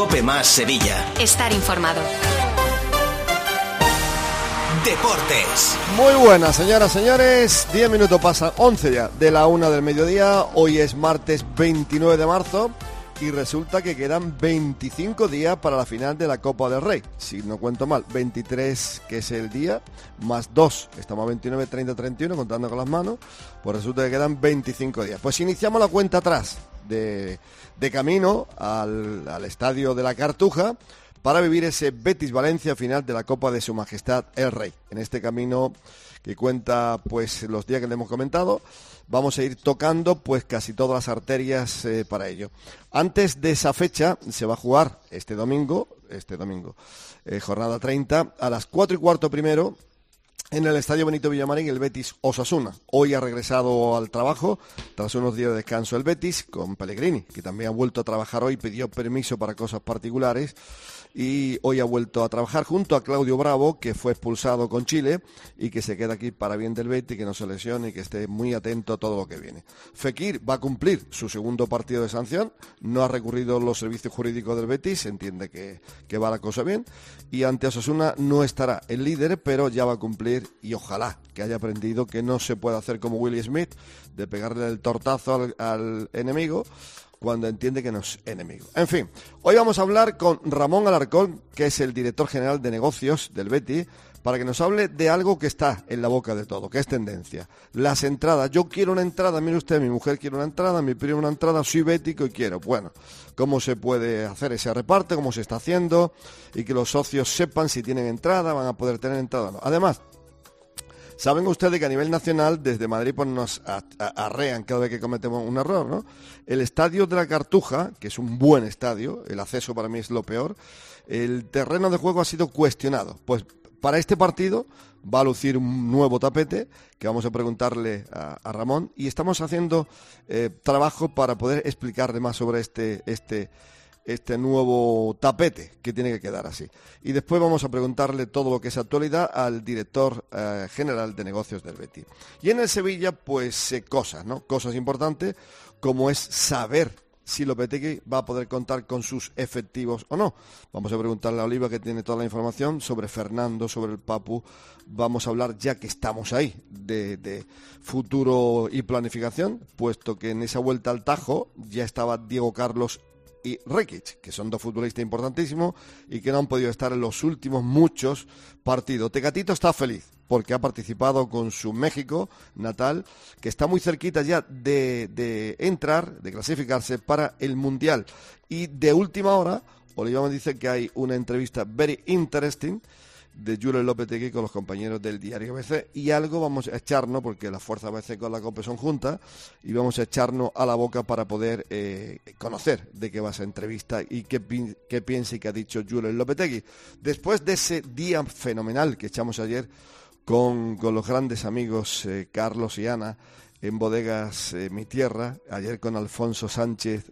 COPE más Sevilla. Estar informado. Deportes. Muy buenas, señoras, señores. 10 minutos pasan, 11 ya, de la 1 del mediodía. Hoy es martes 29 de marzo y resulta que quedan 25 días para la final de la Copa del Rey. Si no cuento mal, 23 que es el día, más 2. Estamos a 29, 30, 31, contando con las manos. Pues resulta que quedan 25 días. Pues iniciamos la cuenta atrás de camino al estadio de la Cartuja para vivir ese Betis-Valencia final de la Copa de Su Majestad el Rey. En este camino que cuenta pues los días que le hemos comentado, vamos a ir tocando pues casi todas las arterias para ello. Antes de esa fecha se va a jugar este domingo, jornada 30, a las 4:15 primero, en el Estadio Benito Villamarín, el Betis Osasuna. Hoy ha regresado al trabajo, tras unos días de descanso el Betis, con Pellegrini, que también ha vuelto a trabajar hoy, pidió permiso para cosas particulares, y hoy ha vuelto a trabajar junto a Claudio Bravo, que fue expulsado con Chile, y que se queda aquí para bien del Betis, que no se lesione y que esté muy atento a todo lo que viene. Fekir va a cumplir su segundo partido de sanción, no ha recurrido los servicios jurídicos del Betis, se entiende que va la cosa bien, y ante Osasuna no estará el líder, pero ya va a cumplir, y ojalá que haya aprendido que no se puede hacer como Willy Smith, de pegarle el tortazo al enemigo cuando entiende que no es enemigo. En fin, hoy vamos a hablar con Ramón Alarcón, que es el director general de negocios del Betis, para que nos hable de algo que está en la boca de todo, que es tendencia. Las entradas. Yo quiero una entrada, mire usted, mi mujer quiere una entrada, mi primo una entrada, soy bético y quiero. Bueno, cómo se puede hacer ese reparte, cómo se está haciendo, y que los socios sepan si tienen entrada, van a poder tener entrada o no. Además, saben ustedes que a nivel nacional, desde Madrid, pues nos arrean cada vez que cometemos un error, ¿no? El estadio de la Cartuja, que es un buen estadio, el acceso para mí es lo peor, el terreno de juego ha sido cuestionado. Pues para este partido va a lucir un nuevo tapete, que vamos a preguntarle a Ramón, y estamos haciendo trabajo para poder explicarle más sobre este nuevo tapete que tiene que quedar así. Y después vamos a preguntarle todo lo que es actualidad al director general de negocios del Betis. Y en el Sevilla, pues cosas, ¿no? Cosas importantes, como es saber si Lopetegui va a poder contar con sus efectivos o no. Vamos a preguntarle a Oliva, que tiene toda la información, sobre Fernando, sobre el Papu. Vamos a hablar, ya que estamos ahí, de futuro y planificación, puesto que en esa vuelta al Tajo ya estaba Diego Carlos y Rekic, que son dos futbolistas importantísimos y que no han podido estar en los últimos muchos partidos. Tecatito está feliz porque ha participado con su México natal, que está muy cerquita ya de entrar, de clasificarse para el Mundial. Y de última hora, Oliva me dice que hay una entrevista very interesting de Julen Lopetegui con los compañeros del diario ABC, y algo vamos a echarnos, porque las fuerzas ABC con la COPE son juntas, y vamos a echarnos a la boca para poder conocer de qué va esa entrevista y qué piensa y qué ha dicho Julen Lopetegui. Después de ese día fenomenal que echamos ayer con los grandes amigos Carlos y Ana en Bodegas Mi Tierra, ayer con Alfonso Sánchez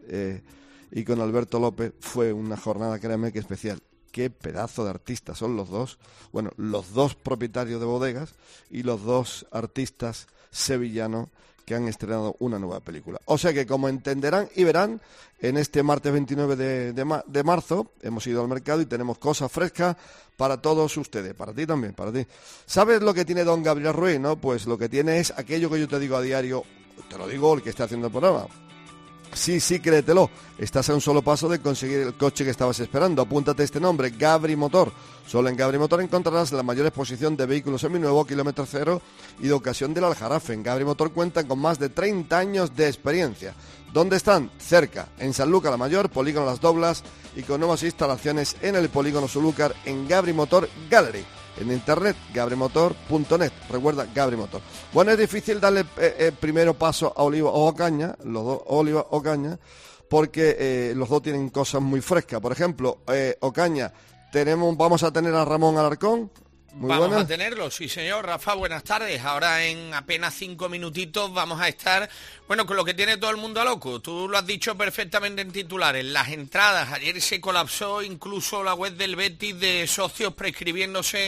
y con Alberto López, fue una jornada, créanme, que especial. Qué pedazo de artistas son los dos. Bueno, los dos propietarios de bodegas y los dos artistas sevillanos que han estrenado una nueva película. O sea que, como entenderán y verán, en este martes 29 de marzo hemos ido al mercado y tenemos cosas frescas para todos ustedes, para ti también, para ti. ¿Sabes lo que tiene don Gabriel Ruiz, no? Pues lo que tiene es aquello que yo te digo a diario, te lo digo el que está haciendo el programa. Sí, créetelo. Estás a un solo paso de conseguir el coche que estabas esperando. Apúntate este nombre, Gabri Motor. Solo en Gabri Motor encontrarás la mayor exposición de vehículos seminuevos, kilómetro cero y de ocasión del Aljarafe. En Gabri Motor cuentan con más de 30 años de experiencia. ¿Dónde están? Cerca, en Sanlúcar la Mayor, Polígono Las Doblas, y con nuevas instalaciones en el Polígono Sanlúcar en Gabri Motor Gallery. En internet, gabrimotor.net. Recuerda, Gabri Motor. Bueno, es difícil darle primero paso a Oliva o Ocaña, los dos, Oliva o Ocaña, porque los dos tienen cosas muy frescas. Por ejemplo, Ocaña, vamos a tener a Ramón Alarcón. Vamos a tenerlo, sí señor. Rafa, buenas tardes. Ahora en apenas 5 minutitos vamos a estar, bueno, con lo que tiene todo el mundo a loco. Tú lo has dicho perfectamente en titulares. Las entradas, ayer se colapsó incluso la web del Betis de socios prescribiéndose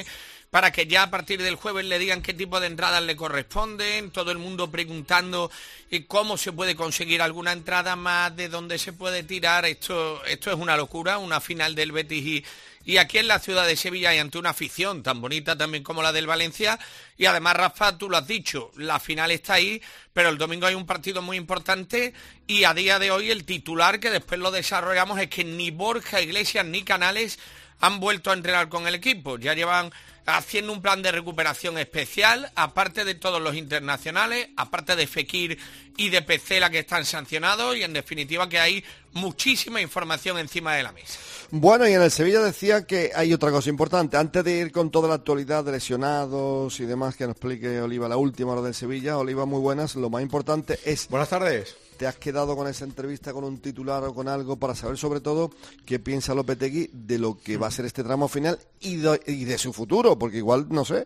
para que ya a partir del jueves le digan qué tipo de entradas le corresponden, todo el mundo preguntando cómo se puede conseguir alguna entrada más, de dónde se puede tirar. Esto es una locura, una final del Betis y aquí en la ciudad de Sevilla y ante una afición tan bonita también como la del Valencia. Y además, Rafa, tú lo has dicho, la final está ahí, pero el domingo hay un partido muy importante y a día de hoy el titular, que después lo desarrollamos, es que ni Borja Iglesias ni Canales han vuelto a entrenar con el equipo. Ya llevan haciendo un plan de recuperación especial, aparte de todos los internacionales, aparte de Fekir y de Pecela, que están sancionados, y en definitiva que hay muchísima información encima de la mesa. Bueno, y en el Sevilla decía que hay otra cosa importante. Antes de ir con toda la actualidad de lesionados y demás, que nos explique Oliva la última hora del Sevilla. Oliva, muy buenas. Lo más importante es... Buenas tardes. ¿Te has quedado con esa entrevista, con un titular o con algo para saber sobre todo qué piensa Lopetegui de lo que va a ser este tramo final y de su futuro? Porque igual, no sé.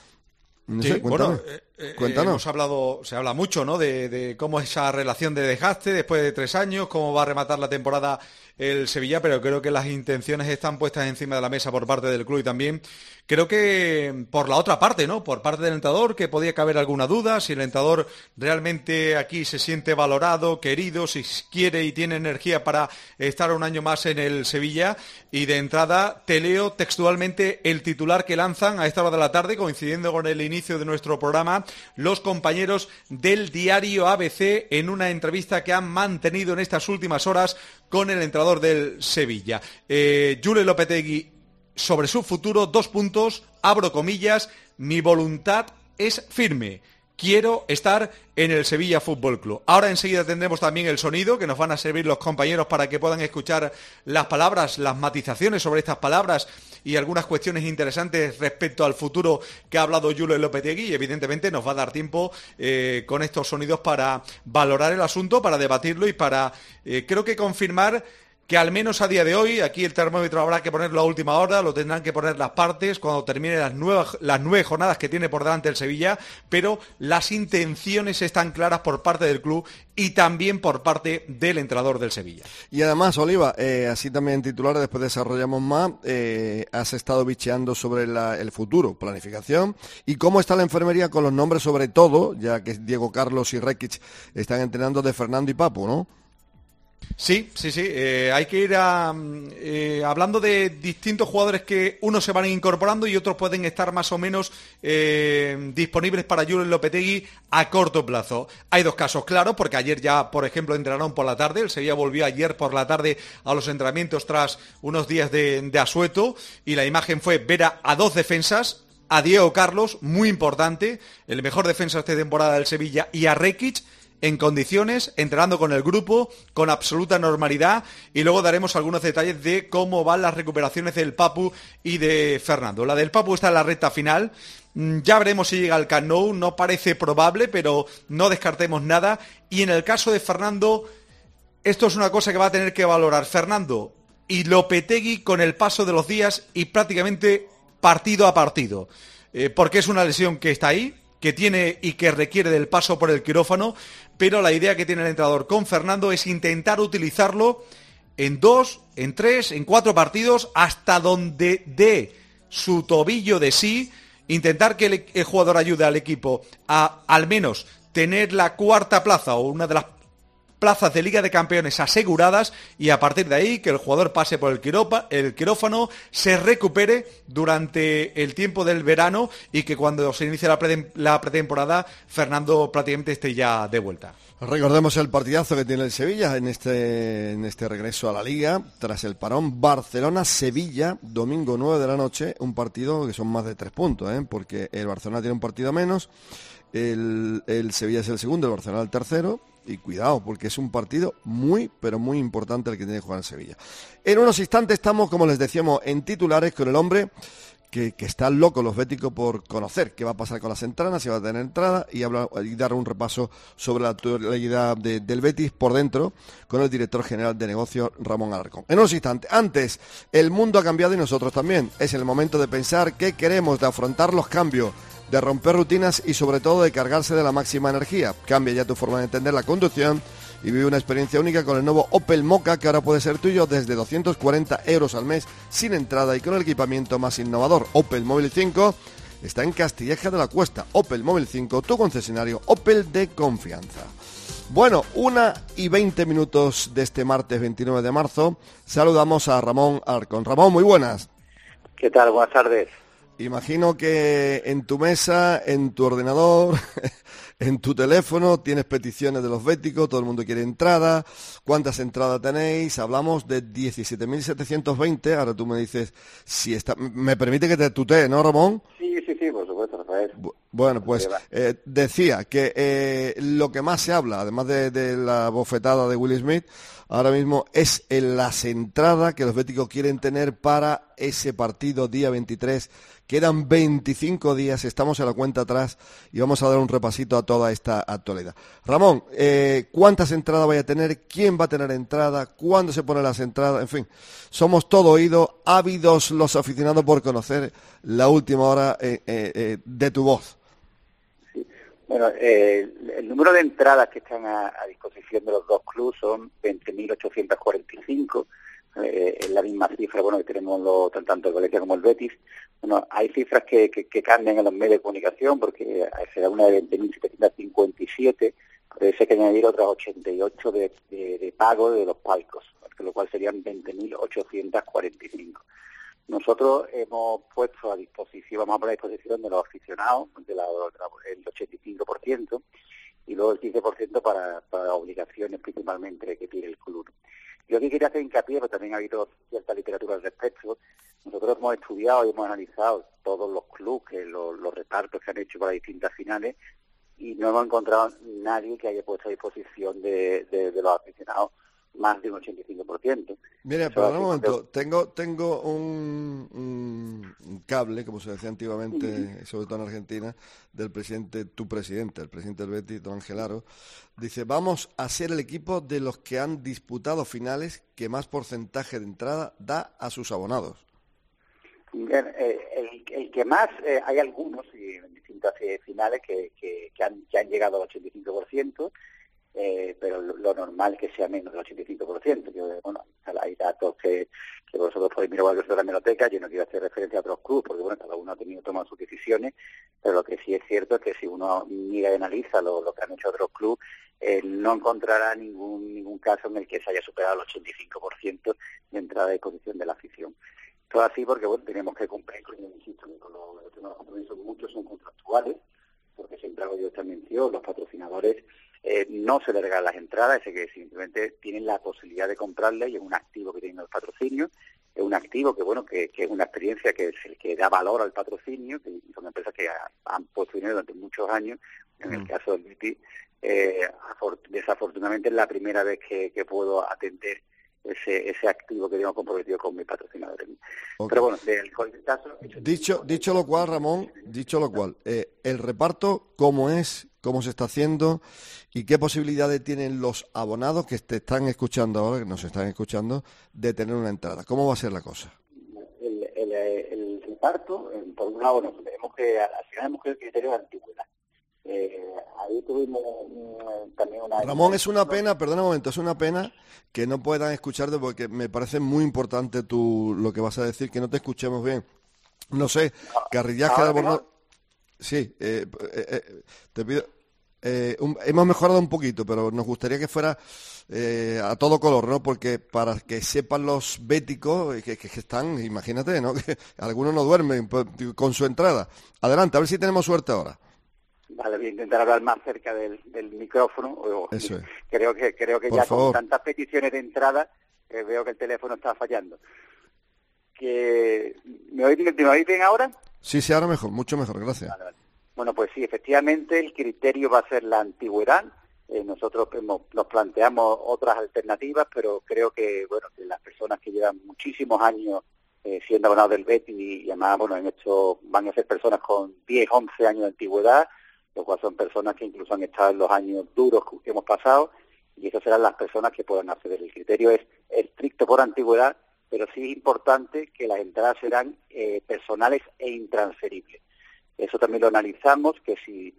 Sí, Cuéntame. Cuéntanos. Se habla mucho, ¿no? De cómo esa relación de desgaste después de 3 años, cómo va a rematar la temporada el Sevilla, pero creo que las intenciones están puestas encima de la mesa por parte del club y también creo que por la otra parte, ¿no? Por parte del entrenador, que podía caber alguna duda, si el entrenador realmente aquí se siente valorado, querido, si quiere y tiene energía para estar un año más en el Sevilla. Y de entrada te leo textualmente el titular que lanzan a esta hora de la tarde, coincidiendo con el inicio de nuestro programa, los compañeros del diario ABC en una entrevista que han mantenido en estas últimas horas con el entrenador del Sevilla. Julen Lopetegui, sobre su futuro, 2 puntos, abro comillas: mi voluntad es firme. Quiero estar en el Sevilla Fútbol Club. Ahora enseguida tendremos también el sonido que nos van a servir los compañeros para que puedan escuchar las palabras, las matizaciones sobre estas palabras y algunas cuestiones interesantes respecto al futuro que ha hablado Julen Lopetegui, y evidentemente nos va a dar tiempo con estos sonidos para valorar el asunto, para debatirlo y para, creo que confirmar que al menos a día de hoy, aquí el termómetro habrá que ponerlo a última hora, lo tendrán que poner las partes cuando terminen las 9 jornadas que tiene por delante el Sevilla, pero las intenciones están claras por parte del club y también por parte del entrenador del Sevilla. Y además, Oliva, así también en titulares, después desarrollamos más, has estado bicheando sobre el futuro, planificación, y cómo está la enfermería con los nombres, sobre todo, ya que Diego Carlos y Rekic están entrenando, de Fernando y Papu, ¿no? Sí, hay que ir hablando de distintos jugadores que unos se van incorporando y otros pueden estar más o menos disponibles para Julen Lopetegui a corto plazo. Hay 2 casos claros, porque ayer ya, por ejemplo, entrenaron por la tarde. El Sevilla volvió ayer por la tarde a los entrenamientos tras unos días de asueto, y la imagen fue ver a 2 defensas, a Diego Carlos, muy importante, el mejor defensa de esta temporada del Sevilla, y a Rekic, en condiciones, entrenando con el grupo, con absoluta normalidad, y luego daremos algunos detalles de cómo van las recuperaciones del Papu y de Fernando. La del Papu está en la recta final, ya veremos si llega al Camp Nou, no parece probable, pero no descartemos nada, y en el caso de Fernando, esto es una cosa que va a tener que valorar Fernando y Lopetegui con el paso de los días y prácticamente partido a partido, porque es una lesión que está ahí, que tiene y que requiere del paso por el quirófano, pero la idea que tiene el entrenador con Fernando es intentar utilizarlo en 2, en 3, en 4 partidos, hasta donde dé su tobillo de sí, intentar que el jugador ayude al equipo a al menos tener la 4ª plaza o una de las plazas de Liga de Campeones aseguradas, y a partir de ahí que el jugador pase por el quirófano, se recupere durante el tiempo del verano y que cuando se inicie la pretemporada Fernando prácticamente esté ya de vuelta. Recordemos el partidazo que tiene el Sevilla en este regreso a la Liga tras el parón. Barcelona-Sevilla, domingo 9 de la noche, un partido que son más de 3 puntos, porque el Barcelona tiene un partido menos, el Sevilla es el segundo, el Barcelona el tercero. Y cuidado, porque es un partido muy, pero muy importante el que tiene que jugar en Sevilla. En unos instantes estamos, como les decíamos, en titulares con el hombre que están locos los béticos por conocer qué va a pasar con las entradas, si va a tener entrada, y dar un repaso sobre la actualidad del Betis por dentro con el director general de negocios, Ramón Alarcón. En unos instantes. Antes, el mundo ha cambiado y nosotros también. Es el momento de pensar qué queremos, de afrontar los cambios, de romper rutinas y sobre todo de cargarse de la máxima energía. Cambia ya tu forma de entender la conducción y vive una experiencia única con el nuevo Opel Mokka, que ahora puede ser tuyo desde 240 euros al mes sin entrada y con el equipamiento más innovador. Opel Móvil 5 está en Castilleja de la Cuesta. Opel Móvil 5, tu concesionario Opel de confianza. Bueno, 1:20 de este martes 29 de marzo. Saludamos a Ramón Arcón. Ramón, muy buenas. ¿Qué tal? Buenas tardes. Imagino que en tu mesa, en tu ordenador, en tu teléfono tienes peticiones de los béticos, todo el mundo quiere entrada. ¿Cuántas entradas tenéis? Hablamos de 17.720. Ahora tú me dices si está... Me permite que te tutee, ¿no, Ramón? Sí, por supuesto, Rafael. Bueno, pues decía que lo que más se habla, además de la bofetada de Will Smith, ahora mismo es en las entradas que los béticos quieren tener para ese partido día 23. Quedan 25 días, estamos en la cuenta atrás y vamos a dar un repasito a toda esta actualidad. Ramón, ¿cuántas entradas vaya a tener? ¿Quién va a tener entrada? ¿Cuándo se ponen las entradas? En fin, somos todo oído, ávidos los aficionados por conocer la última hora de tu voz. Sí. Bueno, el número de entradas que están a disposición de los dos clubes son 20.845. Es la misma cifra, bueno, que tenemos tanto el Valencia como el Betis. Bueno, hay cifras que cambian en los medios de comunicación, porque será una de 20.757, pero ese hay que añadir otras 88 de pago de los palcos, lo cual serían 20.845. Nosotros hemos puesto a disposición, vamos a poner a disposición de los aficionados, el 85%, y luego el 15% para obligaciones principalmente que tiene el club. Yo aquí quería hacer hincapié, pero también ha habido cierta literatura al respecto. Nosotros hemos estudiado y hemos analizado todos los clubes, los repartos que han hecho para distintas finales, y no hemos encontrado nadie que haya puesto a disposición de los aficionados más de un 85%. Mira, pero un momento, tengo un cable, como se decía antiguamente, sobre todo en Argentina, del presidente, tu presidente, el presidente del Betis, don Ángel Aro. Dice, vamos a ser el equipo de los que han disputado finales que más porcentaje de entrada da a sus abonados. El que más, hay algunos en distintas finales que han llegado al 85%, pero lo normal es que sea menos del 85%. Bueno, hay datos que vosotros podéis mirar de la hemeroteca. Yo no quiero hacer referencia a otros clubes, porque bueno, cada uno ha tenido tomado sus decisiones, pero lo que sí es cierto es que si uno mira y analiza lo que han hecho otros clubes, no encontrará ningún caso en el que se haya superado el 85% de entrada de disposición de la afición. Todo así porque bueno, tenemos que cumplir con los compromisos, muchos son contractuales, porque siempre hago yo esta mención, los patrocinadores no se le regalan las entradas, es que simplemente tienen la posibilidad de comprarle, y es un activo que tienen los patrocinios, es un activo que bueno que es una experiencia que es el que da valor al patrocinio, que son empresas que han puesto dinero durante muchos años. En el caso del Betis, desafortunadamente es la primera vez que puedo atender ese activo que tengo comprometido con mis patrocinadores. Okay. Pero bueno, del caso... Dicho lo cual, Ramón, el reparto, ¿cómo es? ¿Cómo se está haciendo? ¿Y qué posibilidades tienen los abonados que te están escuchando ahora, que nos están escuchando, de tener una entrada? ¿Cómo va a ser la cosa? El reparto, por un lado, nos tenemos que, al final hemos el criterio de antigüedad. Ahí tuvimos también una... Ramón, es una pena, perdona un momento, es una pena que no puedan escucharte, porque me parece muy importante lo que vas a decir, que no te escuchemos bien. No sé, Carrillaje de Albornoz... Sí, te pido... hemos mejorado un poquito, pero nos gustaría que fuera a todo color, ¿no? Porque para que sepan los béticos que están, imagínate, ¿no? Que algunos no duermen con su entrada. Adelante, a ver si tenemos suerte ahora. Vale, voy a intentar hablar más cerca del micrófono. Eso es. Creo que Por ya favor. Con tantas peticiones de entrada, veo que el teléfono está fallando. ¿Me oís bien ahora? Sí, ahora mejor, mucho mejor, gracias. Vale. Bueno, pues sí, efectivamente el criterio va a ser la antigüedad. Nosotros nos planteamos otras alternativas, pero creo que bueno, que las personas que llevan muchísimos años siendo abonados del Betis, y además bueno, van a ser personas con 10, 11 años de antigüedad, lo cual son personas que incluso han estado en los años duros que hemos pasado, y esas serán las personas que puedan acceder. El criterio es estricto por antigüedad, pero sí es importante que las entradas serán personales e intransferibles. Eso también lo analizamos, que si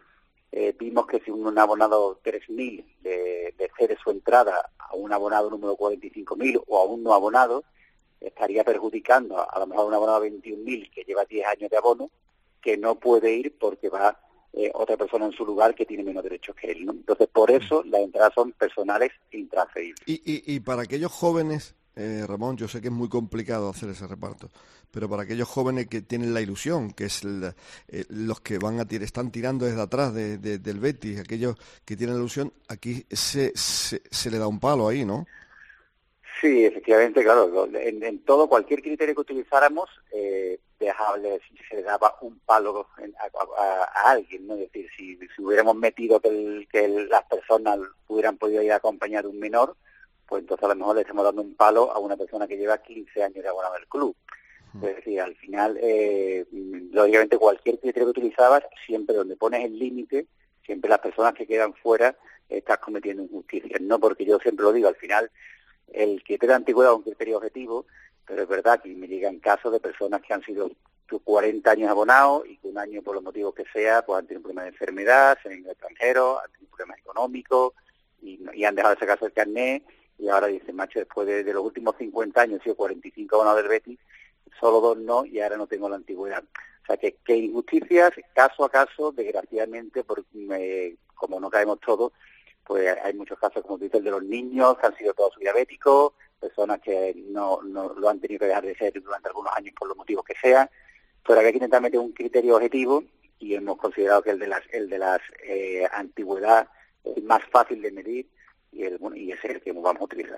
vimos que si un abonado 3.000 le cede su entrada a un abonado número 45.000 o a un no abonado, estaría perjudicando a lo mejor a un abonado 21.000 que lleva 10 años de abono, que no puede ir porque va otra persona en su lugar que tiene menos derechos que él, ¿no? Entonces, por eso las entradas son personales e intransferibles. Y para aquellos jóvenes, Ramón, yo sé que es muy complicado hacer ese reparto, pero para aquellos jóvenes que tienen la ilusión, que es los que están tirando desde atrás del Betis, aquellos que tienen la ilusión, aquí se le da un palo ahí, ¿no? Sí, efectivamente, claro. En todo, cualquier criterio que utilizáramos, se le daba un palo a alguien, ¿no? Es decir, si hubiéramos metido que las personas hubieran podido ir acompañadas de un menor, pues entonces a lo mejor le estamos dando un palo a una persona que lleva 15 años de abonado del club. Es decir, al final, lógicamente cualquier criterio que utilizabas, siempre donde pones el límite, siempre las personas que quedan fuera estás cometiendo injusticias, ¿no? Porque yo siempre lo digo, al final el criterio de antigüedad es un criterio objetivo, pero es verdad que me llegan casos de personas que han sido 40 años abonados y que un año, por los motivos que sea, pues han tenido problemas de enfermedad, se han ido extranjeros, han tenido problemas económicos y han dejado de sacarse el carnet y ahora dicen, macho, después de los últimos 50 años he sido 45 abonados del Betis, solo 2 no y ahora no tengo la antigüedad. O sea, que injusticias, caso a caso, desgraciadamente, porque como no caemos todos, pues hay muchos casos, como tú dices, el de los niños que han sido todos diabéticos, personas que no lo han tenido que dejar de ser durante algunos años por los motivos que sean, pero hay que intentar meter un criterio objetivo y hemos considerado que el de las antigüedad es más fácil de medir y ese es el que vamos a utilizar.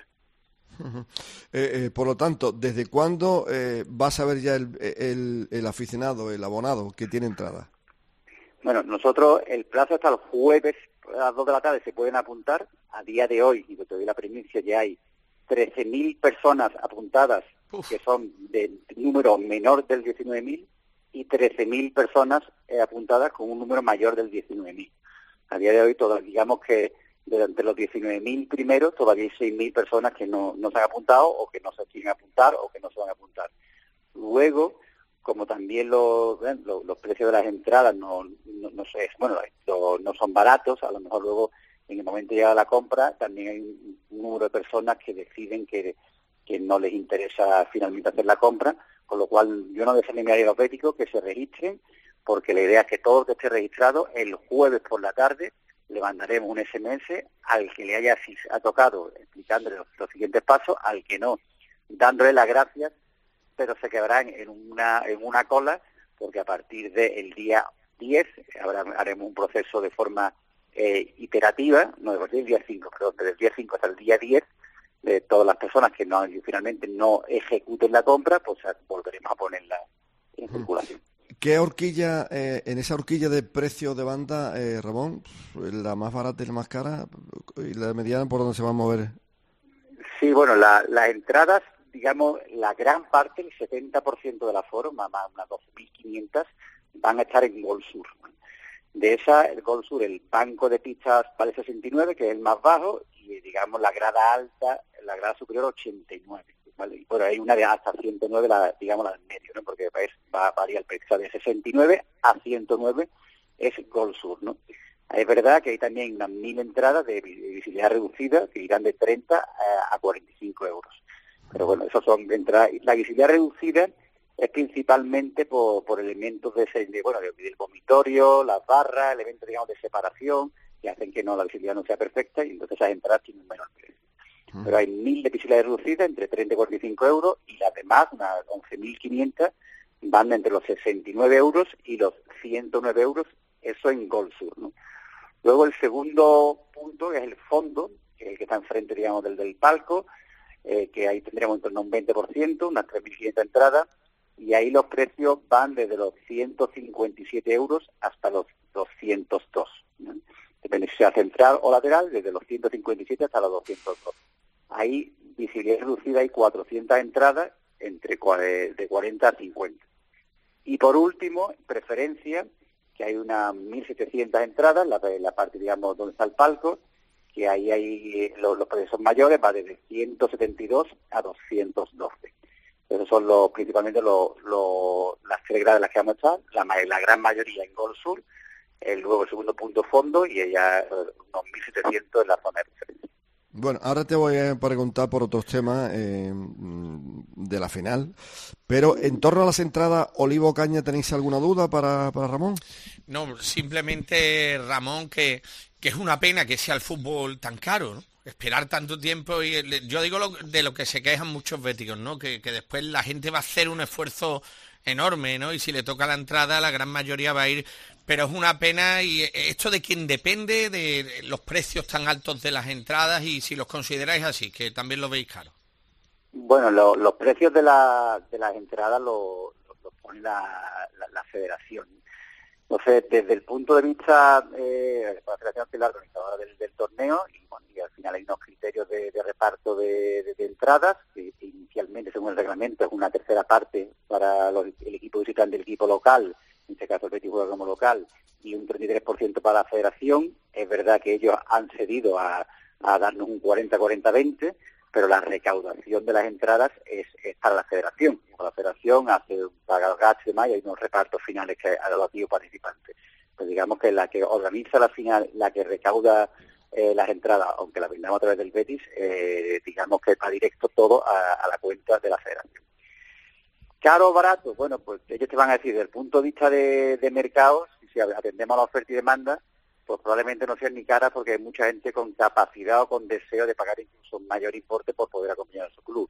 Por lo tanto, ¿desde cuándo va a saber ya el aficionado, el abonado que tiene entrada? Bueno, nosotros el plazo hasta el jueves a las 2 de la tarde se pueden apuntar. A día de hoy, y te doy la primicia, ya hay 13.000 personas apuntadas, que son de número menor del 19.000, y 13.000 personas apuntadas con un número mayor del 19.000. A día de hoy, digamos que de los 19.000 primeros, todavía hay 6.000 personas que no se han apuntado, o que no se quieren apuntar, o que no se van a apuntar. Luego, como también los precios de las entradas no son baratos, a lo mejor luego en el momento de llegar a la compra también hay un número de personas que deciden que no les interesa finalmente hacer la compra, con lo cual yo no desanimaría a los béticos que se registren, porque la idea es que todo el que esté registrado el jueves por la tarde le mandaremos un SMS al que le haya tocado explicándole los siguientes pasos, al que no, dándole las gracias, pero se quedarán en una cola, porque a partir del día 10 haremos un proceso de forma iterativa, no a partir del día 5, perdón, desde el día 5 hasta el día 10, de todas las personas que finalmente no ejecuten la compra, pues volveremos a ponerla en circulación. ¿Qué horquilla, en esa horquilla de precio de banda, Ramón, la más barata y la más cara, y la mediana, por dónde se va a mover? Sí, bueno, las entradas, digamos, la gran parte, el 70% del aforo, más unas 12.500, van a estar en Gol Sur. De esa, el Gol Sur, el banco de pistas vale 69, que es el más bajo, y digamos la grada alta, la grada superior 89, ¿vale? Y por ahí una de hasta 109, la del medio, ¿no? Porque va a variar el precio de 69 a 109 es Gol Sur, ¿no? Es verdad que hay también unas 1.000 entradas de visibilidad reducida que irán de 30 a 45 euros. Pero bueno, esos son entradas. La visibilidad reducida es principalmente por elementos del vomitorio, las barras, elementos, digamos, de separación, que hacen que la visibilidad no sea perfecta, y entonces esas entradas tienen un menor precio. Pero hay 1.000 de visibilidad reducida entre 30 y 45 euros, y las demás, unas 11.500, van entre los 69 euros y los 109 euros, eso en Gol Sur, ¿no? Luego el segundo punto es el fondo, que es el que está enfrente, digamos, del palco, que ahí tendremos en torno a un 20%, unas 3.500 entradas, y ahí los precios van desde los 157 euros hasta los 202, ¿no? Depende si sea central o lateral, desde los 157 hasta los 202. Ahí, visibilidad reducida, hay 400 entradas de 40 a 50. Y por último, preferencia, que hay unas 1.700 entradas, la parte, digamos, donde está el palco, que ahí hay los precios son mayores, va desde 172 a 212. Esos son principalmente las 3 gradas en las que vamos a estar, la gran mayoría en Gol Sur, luego el segundo punto fondo y ya unos 1.700 en la zona de preferencia. Bueno, ahora te voy a preguntar por otros temas de la final, pero en torno a las entradas Olivo-Caña, ¿tenéis alguna duda para Ramón? No, simplemente, Ramón, que es una pena que sea el fútbol tan caro, ¿no? Esperar tanto tiempo y yo digo de lo que se quejan muchos béticos, ¿no? Que después la gente va a hacer un esfuerzo enorme, ¿no? Y si le toca la entrada, la gran mayoría va a ir, pero es una pena y esto de quién depende de los precios tan altos de las entradas y si los consideráis así, que también lo veis caro. Bueno, los precios de las entradas los pone la federación. Entonces, desde el punto de vista de la Federación, que es la organizadora del torneo, y al final hay unos criterios de reparto de entradas, que inicialmente, según el reglamento, es una tercera parte para el equipo visitante del equipo local, en este caso el Betis juega como local, y un 33% para la Federación. Es verdad que ellos han cedido a darnos un 40-40-20, pero la recaudación de las entradas es para la Federación. La Federación hace un paga-gasto y demás, y hay unos repartos finales a los activos participantes. Pues digamos que la que organiza la final, la que recauda las entradas, aunque las vendamos a través del Betis, digamos que va directo todo a la cuenta de la Federación. ¿Caro o barato? Bueno, pues ellos te van a decir, desde el punto de vista de mercados, si atendemos a la oferta y demanda, pues probablemente no sean ni caras porque hay mucha gente con capacidad o con deseo de pagar incluso un mayor importe por poder acompañar a su club.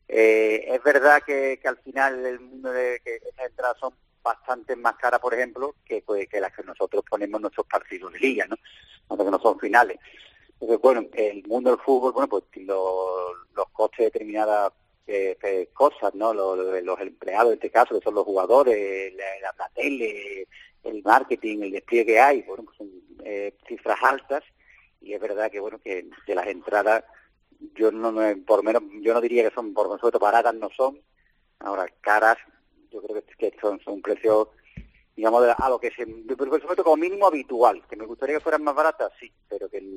Es verdad que al final el mundo de que esas entradas son bastante más caras, por ejemplo, que las que nosotros ponemos en nuestros partidos de liga, ¿no? Aunque no son finales. Entonces, bueno, el mundo del fútbol, bueno, pues los costes de determinadas cosas, ¿no? Los empleados, en este caso, que son los jugadores, la tele, el marketing, el despliegue que hay, bueno, pues son cifras altas, y es verdad que, bueno, que de las entradas, yo no diría que son, por supuesto, baratas no son. Ahora, caras, yo creo que son un precio, digamos, a lo que por supuesto, como mínimo habitual. Que me gustaría que fueran más baratas, sí, pero que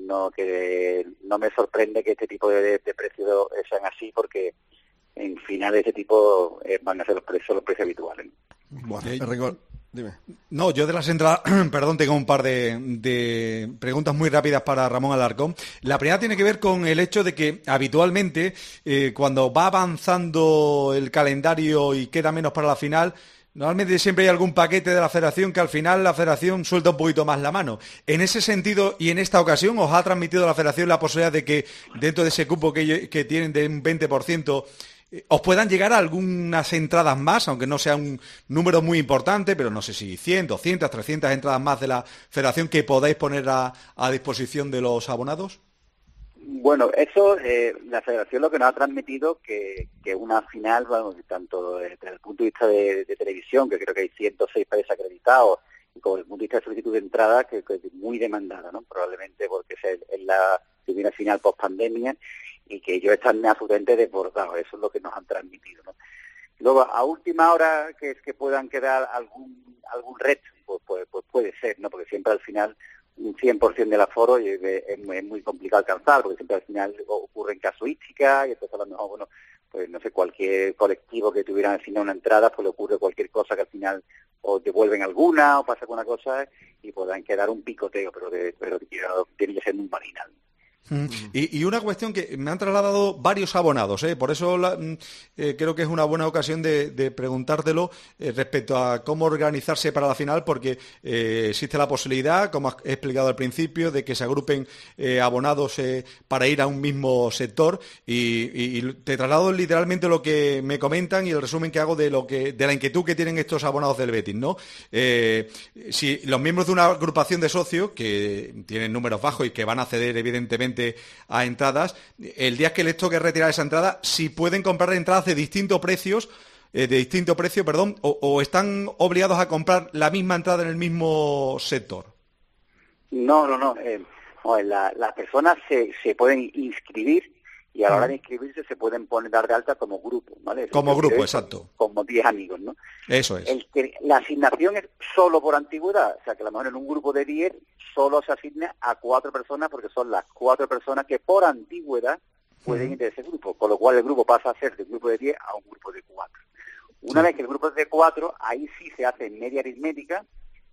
no me sorprende que este tipo de precios sean así, porque en final de este tipo van a ser los precios habituales. Bueno, dime. No, yo de las entradas, perdón, tengo un par de preguntas muy rápidas para Ramón Alarcón. La primera tiene que ver con el hecho de que habitualmente cuando va avanzando el calendario y queda menos para la final, normalmente siempre hay algún paquete de la Federación que al final la Federación suelta un poquito más la mano. En ese sentido y en esta ocasión, ¿os ha transmitido la Federación la posibilidad de que dentro de ese cupo que tienen de un 20%, os puedan llegar a algunas entradas más, aunque no sea un número muy importante, pero no sé si 100, 200, 300 entradas más de la Federación que podáis poner a disposición de los abonados? Bueno, eso, la Federación lo que nos ha transmitido que una final, bueno, tanto desde el punto de vista de televisión, que creo que hay 106 países acreditados, y como desde el punto de vista de solicitud de entrada, que es muy demandada, ¿no? Probablemente porque es la primera final post-pandemia, y que ellos están absolutamente desbordados. Eso es lo que nos han transmitido, ¿no? Luego, a última hora, que puedan quedar algún reto, pues puede ser, ¿no? Porque siempre al final un 100% del aforo es muy complicado alcanzar, porque siempre al final ocurren casuísticas, y entonces a lo mejor, bueno, pues no sé, cualquier colectivo que tuviera al final una entrada, pues le ocurre cualquier cosa que al final o devuelven alguna, o pasa alguna cosa, y puedan quedar un picoteo, pero tiene que ser muy marginal. Y una cuestión que me han trasladado varios abonados, por eso creo que es una buena ocasión de preguntártelo respecto a cómo organizarse para la final, porque existe la posibilidad, como he explicado al principio, de que se agrupen abonados para ir a un mismo sector, y te traslado literalmente lo que me comentan y el resumen que hago de la inquietud que tienen estos abonados del Betis, ¿no? Si los miembros de una agrupación de socios que tienen números bajos y que van a acceder evidentemente a entradas, el día que les toque retirar esa entrada, si pueden comprar entradas de distinto precio, o están obligados a comprar la misma entrada en el mismo sector. No. Las personas se pueden inscribir, y a la hora de inscribirse se pueden dar de alta como grupo, ¿vale? Como grupo, exacto. Como 10 amigos, ¿no? Eso es. La asignación es solo por antigüedad, o sea que a lo mejor en un grupo de 10 solo se asigna a 4 personas, porque son las 4 personas que por antigüedad pueden ir de ese grupo, con lo cual el grupo pasa a ser de un grupo de 10 a un grupo de 4. Una vez que el grupo es de 4, ahí sí se hace media aritmética,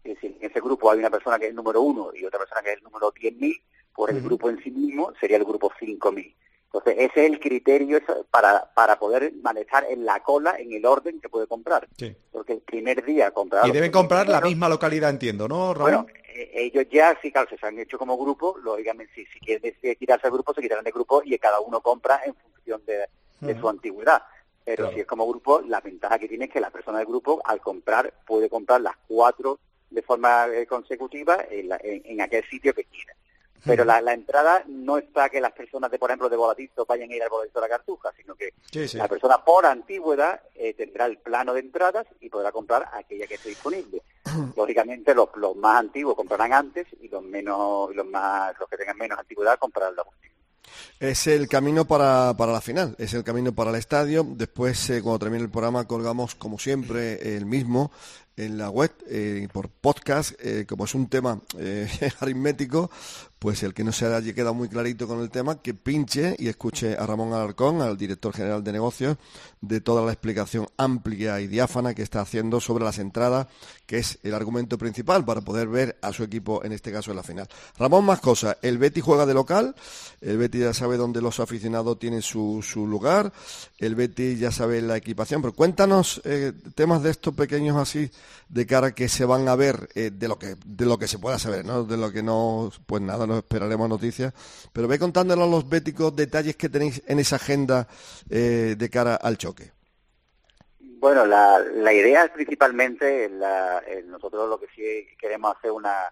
Si en ese grupo hay una persona que es el número 1 y otra persona que es el número 10.000, pues el grupo en sí mismo sería el grupo 5.000. Entonces, ese es el criterio para poder manejar en la cola, en el orden que puede comprar. Sí. Porque el primer día comprará... Y deben comprar la misma localidad, entiendo, ¿no, Ramón? Bueno, ellos ya, sí, claro, se han hecho como grupo, lógicamente, si quieren quitarse el grupo, se quitarán de grupo y cada uno compra en función de su antigüedad. Pero claro. Si es como grupo, la ventaja que tiene es que la persona del grupo, al comprar, puede comprar las 4 de forma consecutiva en aquel sitio que quiera. Pero la entrada no está que las personas, por ejemplo, de Voladito vayan a ir al Voladito de la Cartuja, sino que la persona por antigüedad tendrá el plano de entradas y podrá comprar aquella que esté disponible. Lógicamente, los más antiguos comprarán antes y los que tengan menos antigüedad comprarán la última. Es el camino para la final, es el camino para el estadio. Después, cuando termine el programa, colgamos, como siempre, el mismo en la web, por podcast. Como es un tema aritmético, pues el que no se haya quedado muy clarito con el tema, que pinche y escuche a Ramón Alarcón, al director general de negocios, de toda la explicación amplia y diáfana que está haciendo sobre las entradas, que es el argumento principal para poder ver a su equipo, en este caso en la final. Ramón, más cosas. El Betis juega de local, el Betis ya sabe dónde los aficionados tienen su lugar, el Betis ya sabe la equipación, pero cuéntanos temas de estos pequeños así, de cara que se van a ver, de lo que se pueda saber, ¿no? De lo que no, pues nada, nos esperaremos noticias, pero ve contándonos a los béticos detalles que tenéis en esa agenda de cara al choque. Bueno, la idea es principalmente, nosotros lo que sí queremos hacer una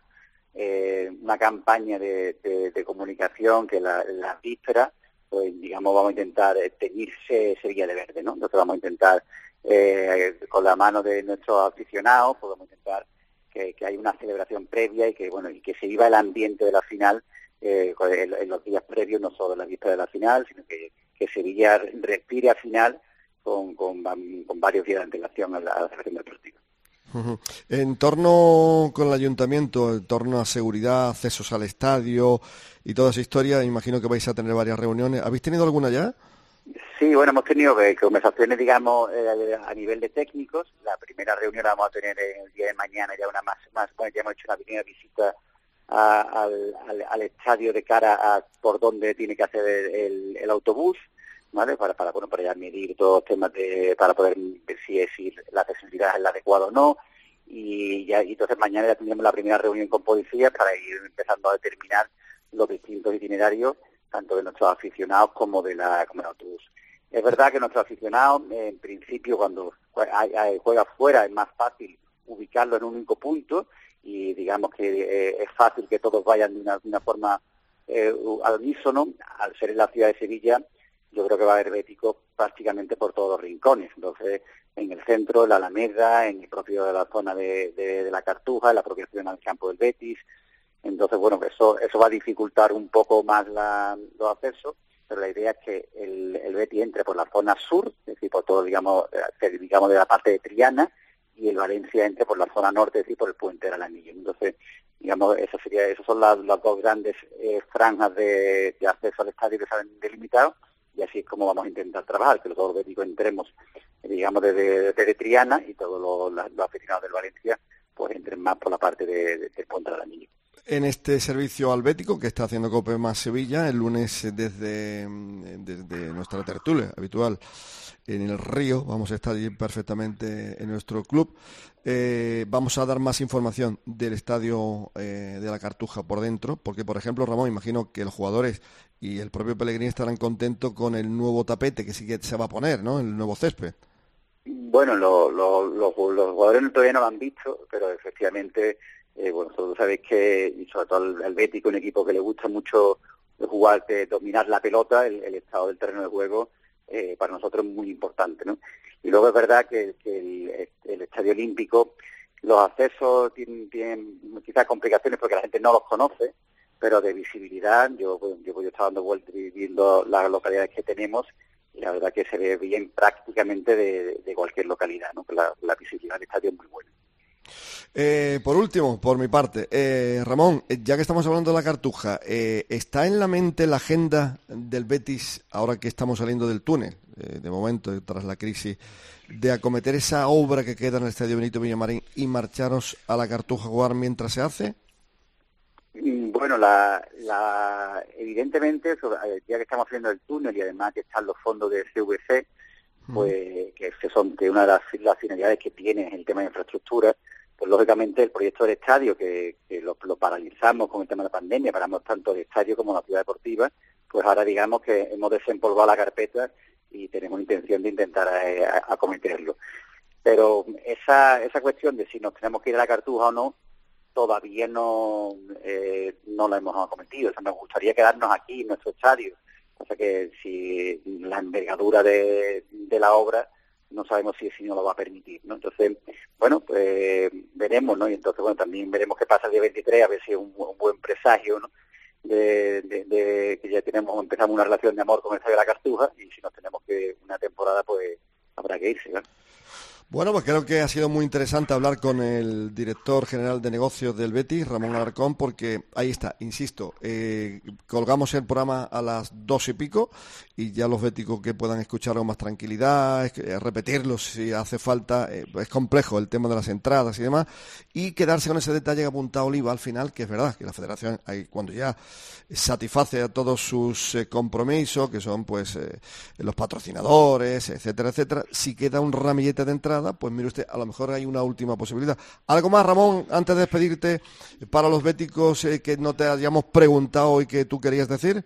campaña de comunicación que la víspera, pues digamos, vamos a intentar teñirse Sevilla de verde, ¿no? Entonces vamos a intentar, con la mano de nuestros aficionados, podemos intentar que haya una celebración previa y que se viva el ambiente de la final en los días previos, no solo en la víspera de la final, sino que Sevilla respire a final con varios días de antelación a la celebración deportiva. En torno con el ayuntamiento, en torno a seguridad, accesos al estadio y toda esa historia, imagino que vais a tener varias reuniones. ¿Habéis tenido alguna ya? Sí, bueno, hemos tenido conversaciones, digamos, a nivel de técnicos. La primera reunión la vamos a tener el día de mañana, ya una más bueno, ya hemos hecho una pequeña visita al estadio de cara a por dónde tiene que hacer el autobús, ¿vale? Para ya medir todos los temas para poder ver si la accesibilidad es la adecuada o no. Y entonces mañana ya tendremos la primera reunión con policías para ir empezando a determinar los distintos itinerarios, tanto de nuestros aficionados como del autobús. Es verdad que nuestros aficionados, en principio, cuando juega fuera, es más fácil ubicarlo en un único punto y digamos que es fácil que todos vayan de una forma al unísono. Al ser en la ciudad de Sevilla, yo creo que va a haber béticos prácticamente por todos los rincones. Entonces, en el centro, en la Alameda, en el propio de la zona de la Cartuja, en la propia zona del campo del Betis. Entonces, bueno, eso va a dificultar un poco más los accesos, pero la idea es que el Betis entre por la zona sur, es decir, por todo, digamos, de la parte de Triana, y el Valencia entre por la zona norte, es decir, por el puente del Anillo. Entonces, digamos, esas son las dos grandes franjas de acceso al estadio que se han delimitado, y así es como vamos a intentar trabajar, que todos los béticos entremos, digamos, desde Triana, y todos los aficionados del Valencia pues entren más por la parte del puente del Anillo. En este servicio al bético que está haciendo Cope más Sevilla, el lunes desde nuestra tertulia habitual en el Río, vamos a estar allí perfectamente en nuestro club. Vamos a dar más información del estadio de la Cartuja por dentro, porque, por ejemplo, Ramón, imagino que los jugadores y el propio Pellegrini estarán contentos con el nuevo tapete que sí que se va a poner, ¿no? El nuevo césped. Bueno, los jugadores todavía no lo han visto, pero efectivamente, bueno, todos sabéis que, y sobre todo el Betis, un equipo que le gusta mucho jugar, dominar la pelota, el estado del terreno de juego, para nosotros es muy importante, ¿no? Y luego es verdad que el Estadio Olímpico, los accesos tienen quizás complicaciones porque la gente no los conoce, pero de visibilidad, yo he estado dando vueltas y viendo las localidades que tenemos, y la verdad que se ve bien prácticamente de cualquier localidad, ¿no? La visibilidad del estadio es muy buena. Por último, por mi parte, Ramón, ya que estamos hablando de la Cartuja, ¿está en la mente la agenda del Betis ahora que estamos saliendo del túnel? de momento, tras la crisis, de acometer esa obra que queda en el Estadio Benito Villamarín y marcharos a la Cartuja a jugar mientras se hace? Bueno, evidentemente, ya que estamos haciendo el túnel y además que están los fondos de CVC, pues que una de las finalidades que tiene el tema de infraestructura, pues lógicamente el proyecto del estadio, que lo paralizamos con el tema de la pandemia, paramos tanto el estadio como la ciudad deportiva, pues ahora digamos que hemos desempolvado la carpeta y tenemos intención de intentar acometerlo. Pero esa cuestión de si nos tenemos que ir a la Cartuja o no, todavía no la hemos acometido. O sea, nos gustaría quedarnos aquí en nuestro estadio. O sea que si la envergadura de la obra no sabemos si nos lo va a permitir, ¿no? Entonces, bueno, pues veremos, ¿no? Y entonces, bueno, también veremos qué pasa el día 23, a ver si es un buen presagio, ¿no? De que ya empezamos una relación de amor con el Estadio de la Cartuja, y si nos tenemos que una temporada, pues habrá que irse, ¿no? Bueno, pues creo que ha sido muy interesante hablar con el director general de negocios del Betis, Ramón Alarcón, porque ahí está, insisto, colgamos el programa a las 2:00 y ya los béticos que puedan escucharlo con más tranquilidad, repetirlo si hace falta, es complejo el tema de las entradas y demás, y quedarse con ese detalle que apunta Oliva al final, que es verdad, que la federación, cuando ya satisface a todos sus compromisos, que son pues los patrocinadores, etcétera, etcétera, si queda un ramillete de entrada, pues mire usted, a lo mejor hay una última posibilidad. ¿Algo más, Ramón, antes de despedirte, para los béticos que no te hayamos preguntado y que tú querías decir?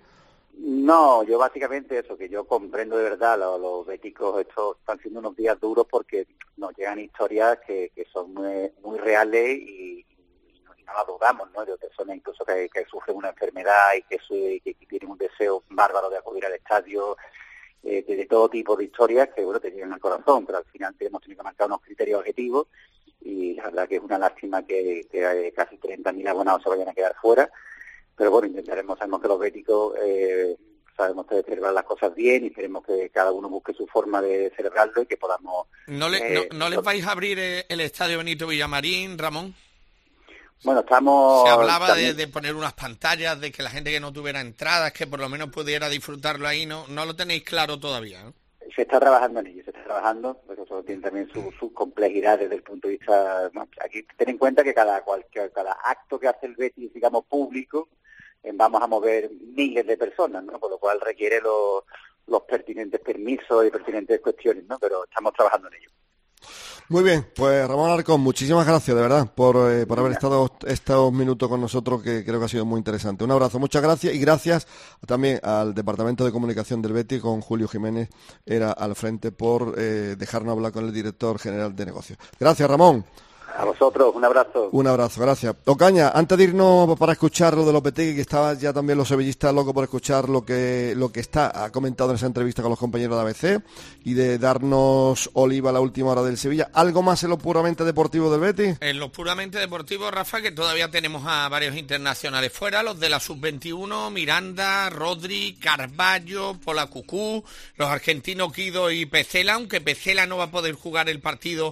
No, yo básicamente eso, que yo comprendo de verdad, los béticos estos están siendo unos días duros porque nos llegan historias que son muy reales y no las dudamos, ¿no? De personas incluso que sufren una enfermedad y que tienen un deseo bárbaro de acudir al estadio, de todo tipo de historias que, bueno, te llegan al corazón, pero al final hemos tenido que marcar unos criterios objetivos y la verdad que es una lástima que casi 30.000 abonados se vayan a quedar fuera, pero bueno, sabemos que los béticos sabemos de celebrar las cosas bien y esperemos que cada uno busque su forma de celebrarlo y que podamos... ¿No les vais a abrir el Estadio Benito Villamarín, Ramón? Bueno, se hablaba de poner unas pantallas, de que la gente que no tuviera entradas, que por lo menos pudiera disfrutarlo ahí, ¿no lo tenéis claro todavía, ¿no? Se está trabajando en ello, pero eso tiene también su complejidad desde el punto de vista... ¿no? Aquí ten en cuenta que cada acto que hace el Betis, digamos, público, vamos a mover miles de personas, ¿no? Por lo cual requiere los pertinentes permisos y pertinentes cuestiones, ¿no? Pero estamos trabajando en ello. Muy bien, pues Ramón Alarcón, muchísimas gracias de verdad por haber estado estos minutos con nosotros, que creo que ha sido muy interesante. Un abrazo, muchas gracias, y gracias también al Departamento de Comunicación del Betis, con Julio Jiménez era al frente, por dejarnos hablar con el director general de negocios. Gracias, Ramón. A vosotros, un abrazo. Un abrazo, gracias. Ocaña, antes de irnos para escuchar lo de Lopetegui, que estaba ya también los sevillistas locos por escuchar lo que ha comentado en esa entrevista con los compañeros de ABC, y de darnos Oliva la última hora del Sevilla, ¿algo más en lo puramente deportivo del Betis? En lo puramente deportivo, Rafa, que todavía tenemos a varios internacionales fuera, los de la Sub-21, Miranda, Rodri, Carballo, Pola Cucú, los argentinos Guido y Pecela, aunque Pecela no va a poder jugar el partido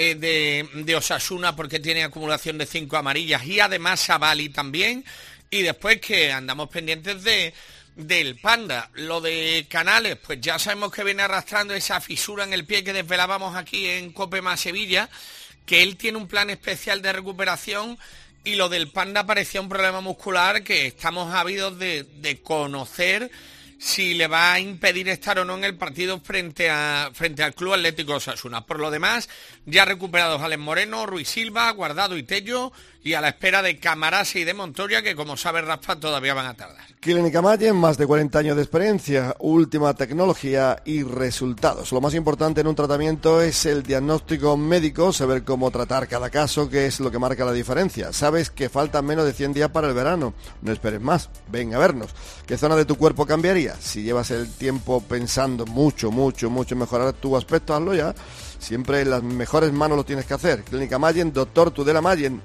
de Osasuna porque tiene acumulación de 5 amarillas, y además Savali también, y después que andamos pendientes del Panda. Lo de Canales, pues ya sabemos que viene arrastrando esa fisura en el pie que desvelábamos aquí en Cope Más Sevilla, que él tiene un plan especial de recuperación, y lo del Panda parecía un problema muscular que estamos ávidos de conocer si le va a impedir estar o no en el partido frente al Club Atlético Osasuna. Por lo demás, ya recuperados Alex Moreno, Ruiz Silva, Guardado y Tello, y a la espera de Camarasa y de Montoya, que como sabe Rafa todavía van a tardar. Clínica Mayen, más de 40 años de experiencia, última tecnología y resultados. Lo más importante en un tratamiento es el diagnóstico médico, saber cómo tratar cada caso, que es lo que marca la diferencia. Sabes que faltan menos de 100 días para el verano, no esperes más, ven a vernos. ¿Qué zona de tu cuerpo cambiaría? Si llevas el tiempo pensando mucho en mejorar tu aspecto, hazlo ya. Siempre en las mejores manos lo tienes que hacer. Clínica Mayen, doctor Tudela Mayen,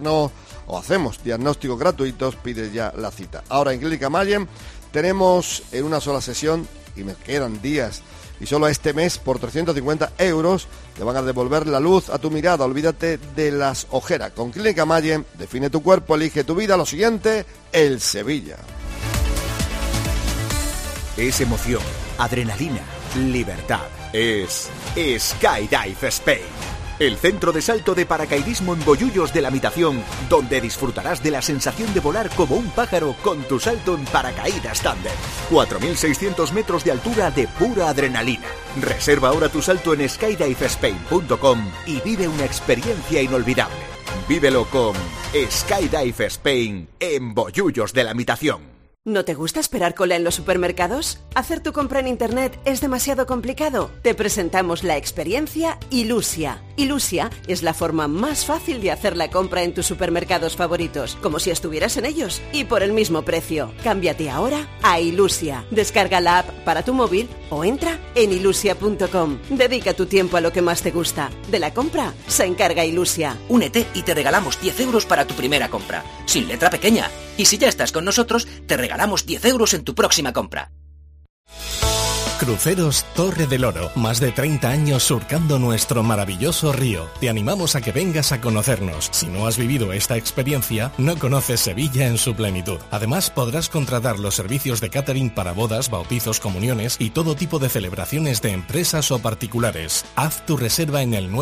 hacemos diagnósticos gratuitos, pides ya la cita. Ahora en Clínica Mayen tenemos en una sola sesión, y me quedan días, y solo este mes, por 350 euros, te van a devolver la luz a tu mirada. Olvídate de las ojeras. Con Clínica Mayen, define tu cuerpo, elige tu vida. Lo siguiente, el Sevilla. Es emoción, adrenalina, libertad. Es Skydive Spain, el centro de salto de paracaidismo en Bollullos de la Mitación, donde disfrutarás de la sensación de volar como un pájaro con tu salto en paracaídas tándem. 4.600 metros de altura de pura adrenalina. Reserva ahora tu salto en skydivespain.com y vive una experiencia inolvidable. Vívelo con Skydive Spain en Bollullos de la Mitación. ¿No te gusta esperar cola en los supermercados? ¿Hacer tu compra en Internet es demasiado complicado? Te presentamos la experiencia Ilusia. Ilusia es la forma más fácil de hacer la compra en tus supermercados favoritos, como si estuvieras en ellos, y por el mismo precio. Cámbiate ahora a Ilusia. Descarga la app para tu móvil o entra en ilusia.com. Dedica tu tiempo a lo que más te gusta. De la compra se encarga Ilusia. Únete y te regalamos 10 euros para tu primera compra, sin letra pequeña. Y si ya estás con nosotros, te regalamos 10 euros en tu próxima compra. Cruceros Torre del Oro, más de 30 años surcando nuestro maravilloso río. Te animamos a que vengas a conocernos. Si no has vivido esta experiencia, no conoces Sevilla en su plenitud. Además, podrás contratar los servicios de catering para bodas, bautizos, comuniones y todo tipo de celebraciones de empresas o particulares. Haz tu reserva en el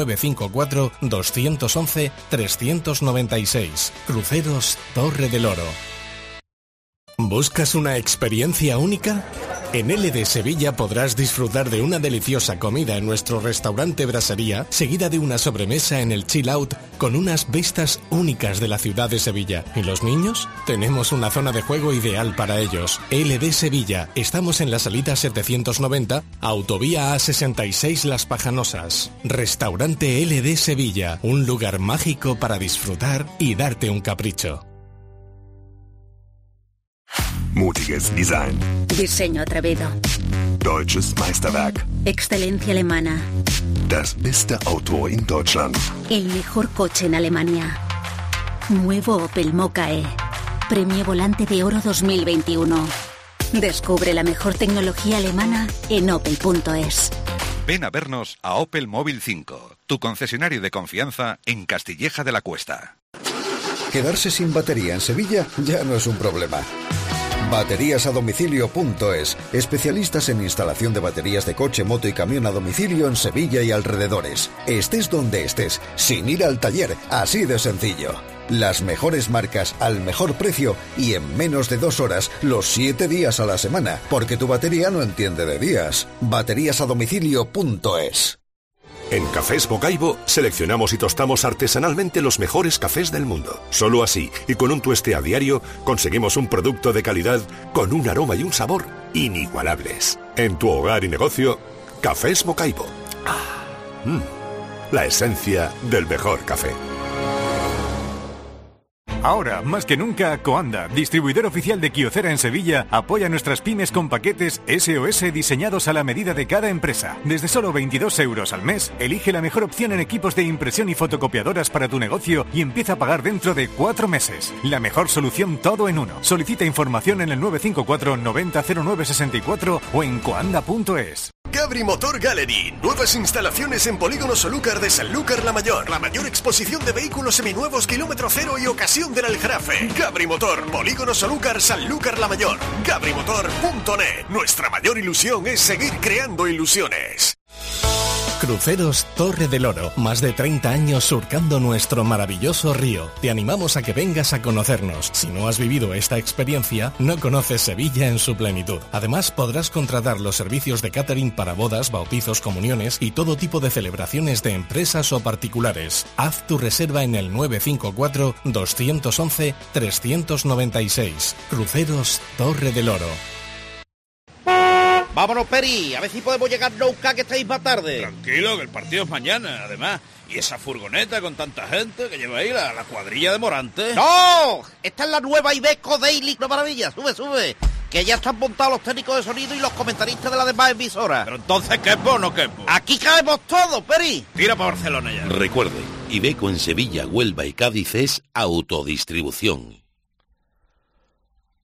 954-211-396. Cruceros Torre del Oro. ¿Buscas una experiencia única? En LD Sevilla podrás disfrutar de una deliciosa comida en nuestro restaurante Brasería, seguida de una sobremesa en el Chill Out con unas vistas únicas de la ciudad de Sevilla. ¿Y los niños? Tenemos una zona de juego ideal para ellos. LD Sevilla. Estamos en la salita 790, autovía A66 Las Pajanosas. Restaurante LD Sevilla. Un lugar mágico para disfrutar y darte un capricho. Mutiges Design. Diseño atrevido. Deutsches Meisterwerk. Excelencia alemana. Das beste Auto in Deutschland. El mejor coche en Alemania. Nuevo Opel Mokka E. Premio Volante de Oro 2021. Descubre la mejor tecnología alemana en opel.es. Ven a vernos a Opel Móvil 5, tu concesionario de confianza en Castilleja de la Cuesta. Quedarse sin batería en Sevilla ya no es un problema. Bateríasadomicilio.es, especialistas en instalación de baterías de coche, moto y camión a domicilio en Sevilla y alrededores. Estés donde estés, sin ir al taller, así de sencillo. Las mejores marcas al mejor precio y en menos de 2 horas, los 7 días a la semana, porque tu batería no entiende de días. Bateríasadomicilio.es. En Cafés Bocaibo seleccionamos y tostamos artesanalmente los mejores cafés del mundo. Solo así, y con un tueste a diario, conseguimos un producto de calidad con un aroma y un sabor inigualables. En tu hogar y negocio, Cafés Bocaibo. La esencia del mejor café. Ahora, más que nunca, Coanda, distribuidor oficial de Kyocera en Sevilla, apoya a nuestras pymes con paquetes SOS diseñados a la medida de cada empresa. Desde solo 22 euros al mes, elige la mejor opción en equipos de impresión y fotocopiadoras para tu negocio y empieza a pagar dentro de 4 meses. La mejor solución todo en uno. Solicita información en el 954 90 09 64 o en coanda.es. Gabri Motor Gallery. Nuevas instalaciones en Polígono Solúcar de Sanlúcar la Mayor. La mayor exposición de vehículos seminuevos kilómetro cero y ocasión del Aljarafe. Gabri Motor, Polígono Solúcar, Sanlúcar la Mayor. GabriMotor.net. Nuestra mayor ilusión es seguir creando ilusiones. Cruceros Torre del Oro, más de 30 años surcando nuestro maravilloso río. Te animamos a que vengas a conocernos. Si no has vivido esta experiencia, no conoces Sevilla en su plenitud. Además, podrás contratar los servicios de catering para bodas, bautizos, comuniones y todo tipo de celebraciones de empresas o particulares. Haz tu reserva en el 954-211-396. Cruceros Torre del Oro. Vámonos, Peri, a ver si podemos llegar nunca, que estáis más tarde. Tranquilo, que el partido es mañana, además. Y esa furgoneta con tanta gente que lleva ahí la cuadrilla de Morante. ¡No! Esta es la nueva Iveco Daily, no maravilla, sube. Que ya están montados los técnicos de sonido y los comentaristas de las demás emisoras. Pero entonces, ¿quepo o no quepo? Aquí caemos todos, Peri. Tira para Barcelona ya. Recuerde, Iveco en Sevilla, Huelva y Cádiz es autodistribución.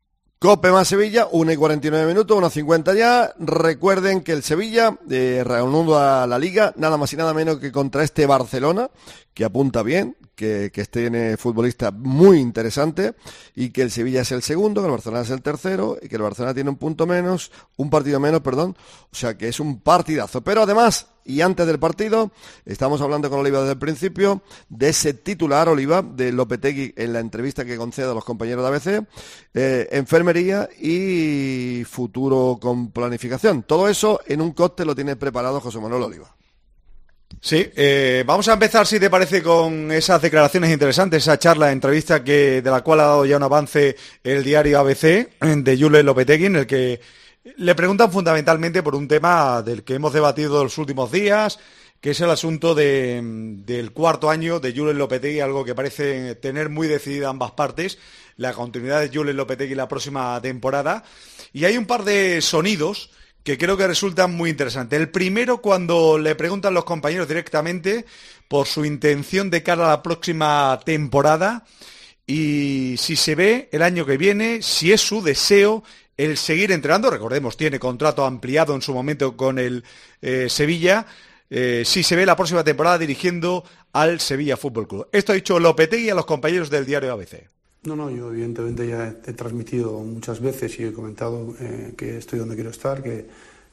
Cope más Sevilla, 1:49, 1:50 ya. Recuerden que el Sevilla, reuniendo a la Liga, nada más y nada menos que contra este Barcelona, que apunta bien, que tiene futbolistas muy interesantes, y que el Sevilla es el segundo, que el Barcelona es el tercero, y que el Barcelona tiene un partido menos, o sea que es un partidazo. Pero además, y antes del partido, estamos hablando con Oliva desde el principio, de ese titular, Oliva, de Lopetegui en la entrevista que concede a los compañeros de ABC, enfermería y futuro con planificación. Todo eso en un cóctel lo tiene preparado José Manuel Oliva. Sí, vamos a empezar, si te parece, con esas declaraciones interesantes, esa charla, entrevista de la cual ha dado ya un avance el diario ABC de Julen Lopetegui, en el que le preguntan fundamentalmente por un tema del que hemos debatido los últimos días, que es el asunto del cuarto año de Julen Lopetegui, algo que parece tener muy decidida ambas partes, la continuidad de Julen Lopetegui la próxima temporada. Y hay un par de sonidos que creo que resultan muy interesantes. El primero, cuando le preguntan los compañeros directamente por su intención de cara a la próxima temporada y si se ve el año que viene, si es su deseo el seguir entrenando. Recordemos, tiene contrato ampliado en su momento con el Sevilla, si se ve la próxima temporada dirigiendo al Sevilla Fútbol Club. Esto ha dicho Lopetegui a los compañeros del diario ABC. No, yo evidentemente ya he transmitido muchas veces y he comentado que estoy donde quiero estar, que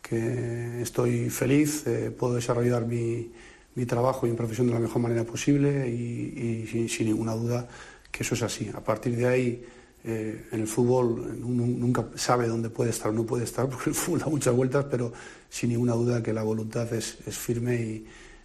estoy feliz, puedo desarrollar mi trabajo y mi profesión de la mejor manera posible y sin ninguna duda que eso es así. A partir de ahí, en el fútbol uno nunca sabe dónde puede estar o no puede estar, porque el fútbol da muchas vueltas, pero sin ninguna duda que la voluntad es firme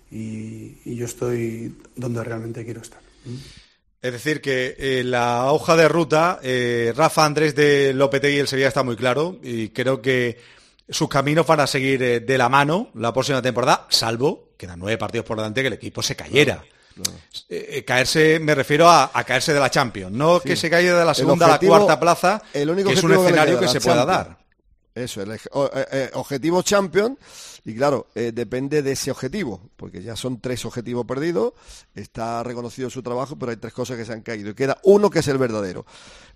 y yo estoy donde realmente quiero estar. Es decir, que la hoja de ruta, Rafa Andrés de Lopetegui y el Sevilla está muy claro, y creo que sus caminos van a seguir de la mano la próxima temporada, salvo, quedan 9 partidos por delante, que el equipo se cayera. Claro. Caerse, me refiero a caerse de la Champions, no sí. Que se caiga de la segunda a la cuarta plaza, que es un escenario que se pueda dar. Eso, el objetivo Champions, y claro, depende de ese objetivo, porque ya son 3 objetivos perdidos, está reconocido su trabajo, pero hay 3 cosas que se han caído, y queda uno que es el verdadero.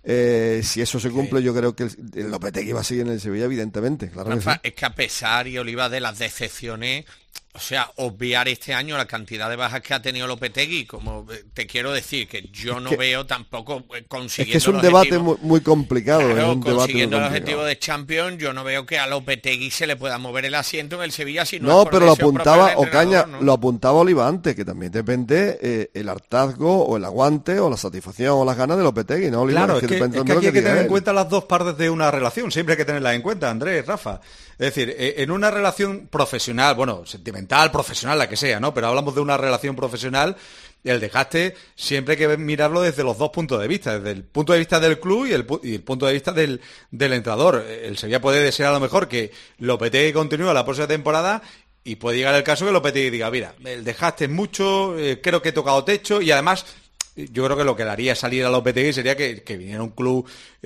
Si eso se cumple, yo creo que el Lopetegui va a seguir en el Sevilla, evidentemente. Claro, Rafa, que sí. Es que a pesar, y Oliva, de las decepciones, o sea, obviar este año la cantidad de bajas que ha tenido Lopetegui, como te quiero decir, que yo no veo tampoco consiguiendo. Es que es un debate muy complicado. Claro, es un consiguiendo el debate objetivo de Champions, yo no veo que a Lopetegui se le pueda mover el asiento en el Sevilla si no, pero lo apuntaba Ocaña, ¿no? Lo apuntaba Oliva antes, que también depende el hartazgo o el aguante o la satisfacción o las ganas de Lopetegui, ¿no, Oliva? Claro, es que aquí hay que tener en cuenta las dos partes de una relación, siempre hay que tenerlas en cuenta, Andrés, Rafa. Es decir, en una relación profesional, bueno, sentimental, profesional, la que sea, ¿no? Pero hablamos de una relación profesional, el desgaste siempre hay que mirarlo desde los dos puntos de vista, desde el punto de vista del club y el punto de vista del entrenador. El Sevilla puede desear a lo mejor que Lopetegui continúe la próxima temporada y puede llegar el caso que Lopetegui diga, mira, el desgaste es mucho, creo que he tocado techo y además yo creo que lo que le haría salir a Lopetegui sería que viniera un club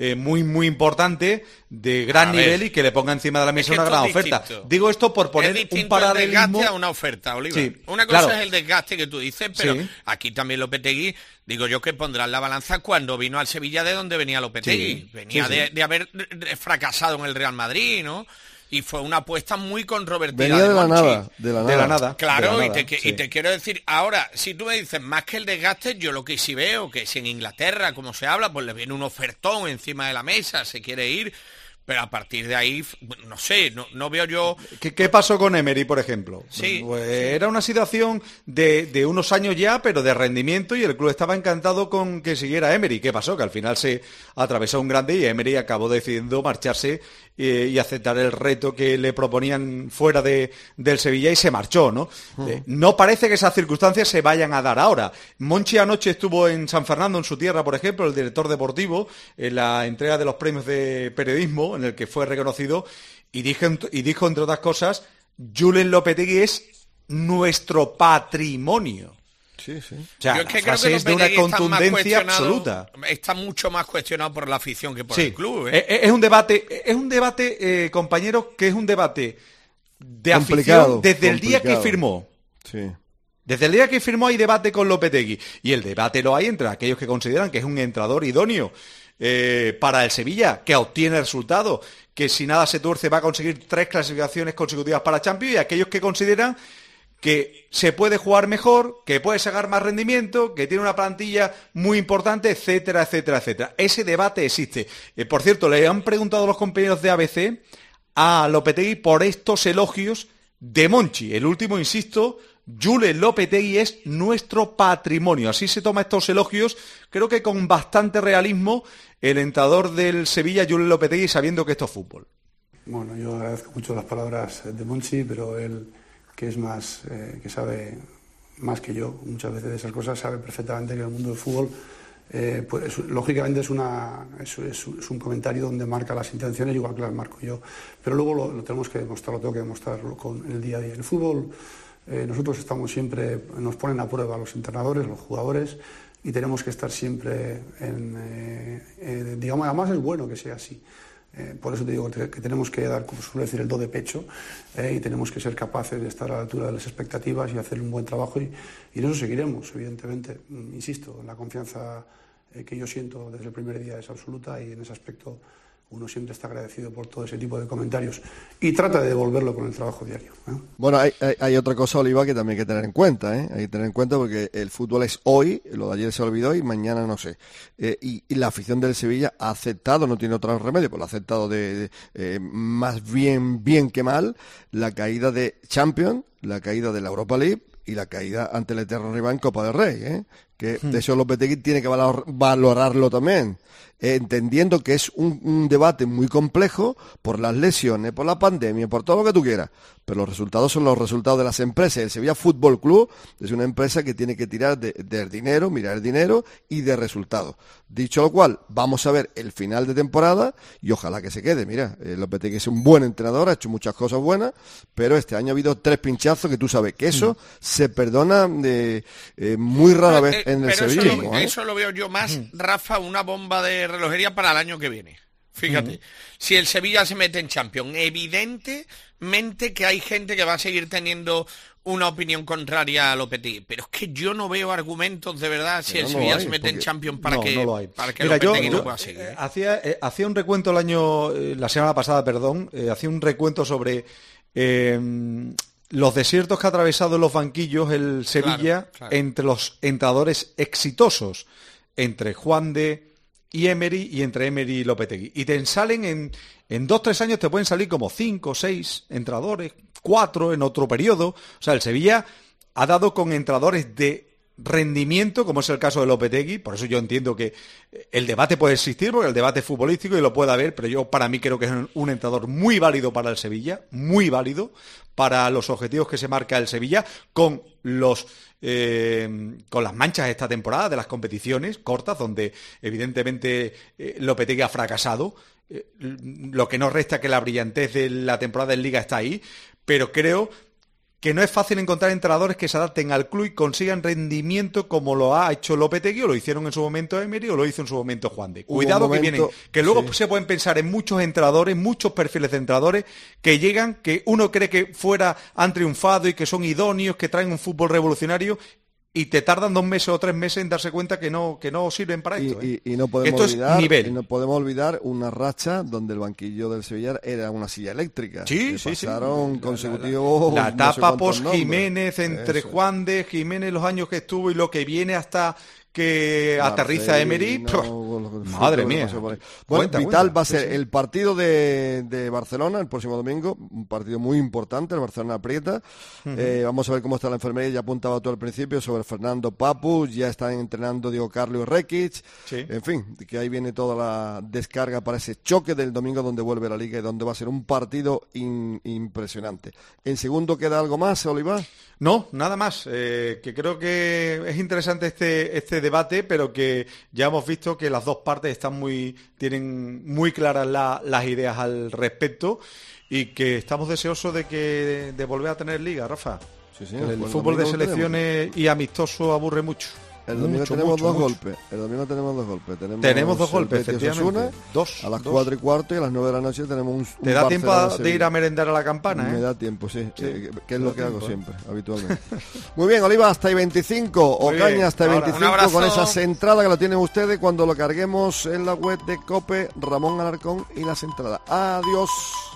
muy importante, de gran nivel y que le ponga encima de la mesa una gran oferta. Digo esto por poner un paralelismo. El desgaste a una oferta, Oliva. Sí, una cosa es el desgaste que tú dices, pero sí. Aquí también Lopetegui, digo yo que pondrá en la balanza cuando vino al Sevilla de donde venía Lopetegui. Sí, venía de haber fracasado en el Real Madrid, ¿no? Y fue una apuesta muy controvertida. Venía de la nada. Claro, y te quiero decir, ahora, si tú me dices más que el desgaste, yo lo que sí veo, que si en Inglaterra, como se habla, pues le viene un ofertón encima de la mesa, se quiere ir, pero a partir de ahí, no sé, no veo yo... ¿Qué pasó con Emery, por ejemplo? Sí, pues era una situación de unos años ya, pero de rendimiento, y el club estaba encantado con que siguiera Emery. ¿Qué pasó? Que al final se atravesó un grande y Emery acabó decidiendo marcharse y aceptar el reto que le proponían fuera del Sevilla y se marchó, ¿no? No parece que esas circunstancias se vayan a dar ahora. Monchi anoche estuvo en San Fernando, en su tierra, por ejemplo, el director deportivo, en la entrega de los premios de periodismo, en el que fue reconocido, y dijo, entre otras cosas, Julen Lopetegui es nuestro patrimonio. Sí, sí. O sea, yo es que creo que es de una contundencia absoluta. Está mucho más cuestionado por la afición que por el club. Es un debate, compañeros, que es un debate de afición desde el día que firmó. Sí. Desde el día que firmó hay debate con Lopetegui. Y el debate lo hay entre aquellos que consideran que es un entrenador idóneo para el Sevilla, que obtiene resultados, que si nada se tuerce va a conseguir 3 clasificaciones consecutivas para Champions, y aquellos que consideran que se puede jugar mejor, que puede sacar más rendimiento, que tiene una plantilla muy importante, etcétera, etcétera, etcétera. Ese debate existe. Por cierto, le han preguntado los compañeros de ABC a Lopetegui por estos elogios de Monchi. El último, insisto, Julen Lopetegui es nuestro patrimonio. Así se toma estos elogios, creo que con bastante realismo, el entrenador del Sevilla, Julen Lopetegui, sabiendo que esto es fútbol. Bueno, yo agradezco mucho las palabras de Monchi, pero él, que es más, que sabe más que yo muchas veces de esas cosas, sabe perfectamente que en el mundo del fútbol, pues lógicamente es un comentario donde marca las intenciones, igual que las marco yo, pero luego lo tenemos que demostrar, lo tengo que demostrarlo con el día a día. En el fútbol nosotros estamos siempre, nos ponen a prueba los entrenadores, los jugadores, y tenemos que estar siempre digamos, además es bueno que sea así. Por eso te digo que tenemos que dar, como suele decir, el do de pecho, y tenemos que ser capaces de estar a la altura de las expectativas y hacer un buen trabajo, y en eso seguiremos, evidentemente. Insisto, la confianza que yo siento desde el primer día es absoluta, y en ese aspecto uno siempre está agradecido por todo ese tipo de comentarios y trata de devolverlo con el trabajo diario. Bueno, hay otra cosa, Oliva, que también hay que tener en cuenta, Hay que tener en cuenta porque el fútbol es hoy, lo de ayer se olvidó y mañana no sé. Y la afición del Sevilla ha aceptado, no tiene otro remedio, pues lo ha aceptado más bien que mal, la caída de Champions, la caída de la Europa League y la caída ante el eterno rival en Copa del Rey, que de eso Lopetegui tiene que valorarlo también, entendiendo que es un debate muy complejo por las lesiones, por la pandemia, por todo lo que tú quieras, pero los resultados son los resultados de las empresas. El Sevilla Fútbol Club es una empresa que tiene que tirar del dinero, mirar el dinero y de resultados. Dicho lo cual, vamos a ver el final de temporada y ojalá que se quede. Mira, Lopetegui es un buen entrenador, ha hecho muchas cosas buenas, pero este año ha habido 3 pinchazos que tú sabes que eso se perdona muy rara vez en el sevillismo. Eso lo veo yo más, Rafa, una bomba de relojería para el año que viene. Fíjate, si el Sevilla se mete en Champions, evidentemente que hay gente que va a seguir teniendo una opinión contraria a Lopetegui, pero es que yo no veo argumentos de verdad si el Sevilla se mete en Champions para que Lopetegui no pueda seguir. Hacía un recuento la semana pasada, hacía un recuento sobre los desiertos que ha atravesado en los banquillos el Sevilla, claro. Entre los entrenadores exitosos, entre Juan de y Emery, y entre Emery y Lopetegui. Y te salen en 2-3 años, te pueden salir como 5 o 6 entrenadores, 4 en otro periodo. O sea, el Sevilla ha dado con entrenadores de rendimiento, como es el caso de Lopetegui. Por eso yo entiendo que el debate puede existir, porque el debate es futbolístico y lo puede haber, pero yo para mí creo que es un entrenador muy válido para el Sevilla, muy válido para los objetivos que se marca el Sevilla, con las manchas de esta temporada de las competiciones cortas, donde evidentemente Lopetegui ha fracasado, lo que no resta que la brillantez de la temporada en Liga está ahí, pero creo que no es fácil encontrar entrenadores que se adapten al club y consigan rendimiento como lo ha hecho Lopetegui, o lo hicieron en su momento Emery, o lo hizo en su momento Juan de. Cuidado que vienen, que luego se pueden pensar en muchos entrenadores, muchos perfiles de entrenadores que llegan, que uno cree que fuera han triunfado y que son idóneos, que traen un fútbol revolucionario, y te tardan 2 meses o 3 meses en darse cuenta que no sirven para esto. Y no podemos olvidar una racha donde el banquillo del Sevilla era una silla eléctrica. Pasaron consecutivos. La etapa post Jiménez, entre Juan de Jiménez, los años que estuvo y lo que viene hasta que aterriza Emery, madre mía. Bueno, vital va a ser el partido de Barcelona el próximo domingo, un partido muy importante, el Barcelona aprieta. Vamos a ver cómo está la enfermería, ya apuntaba tú al principio sobre Fernando Papu, ya están entrenando Diego Carlos y Rekic, en fin, que ahí viene toda la descarga para ese choque del domingo donde vuelve la Liga y donde va a ser un partido impresionante. ¿En segundo queda algo más, Oliva? No, nada más, que creo que es interesante este debate, pero que ya hemos visto que las dos partes tienen muy claras las ideas al respecto, y que estamos deseosos de volver a tener Liga, Rafa. Sí, el fútbol de selecciones y amistoso aburre mucho. El domingo tenemos dos golpes. Tenemos dos golpes, efectivamente. A las 4:15 y a las 9 de la noche tenemos un ¿Te da tiempo de ir a merendar a la Campana? Me da tiempo, sí. Que es lo que hago siempre, habitualmente. Muy bien, Oliva, hasta el 25. Ocaña hasta el 25 con esas entradas que lo tienen ustedes cuando lo carguemos en la web de COPE, Ramón Alarcón y las entradas. Adiós.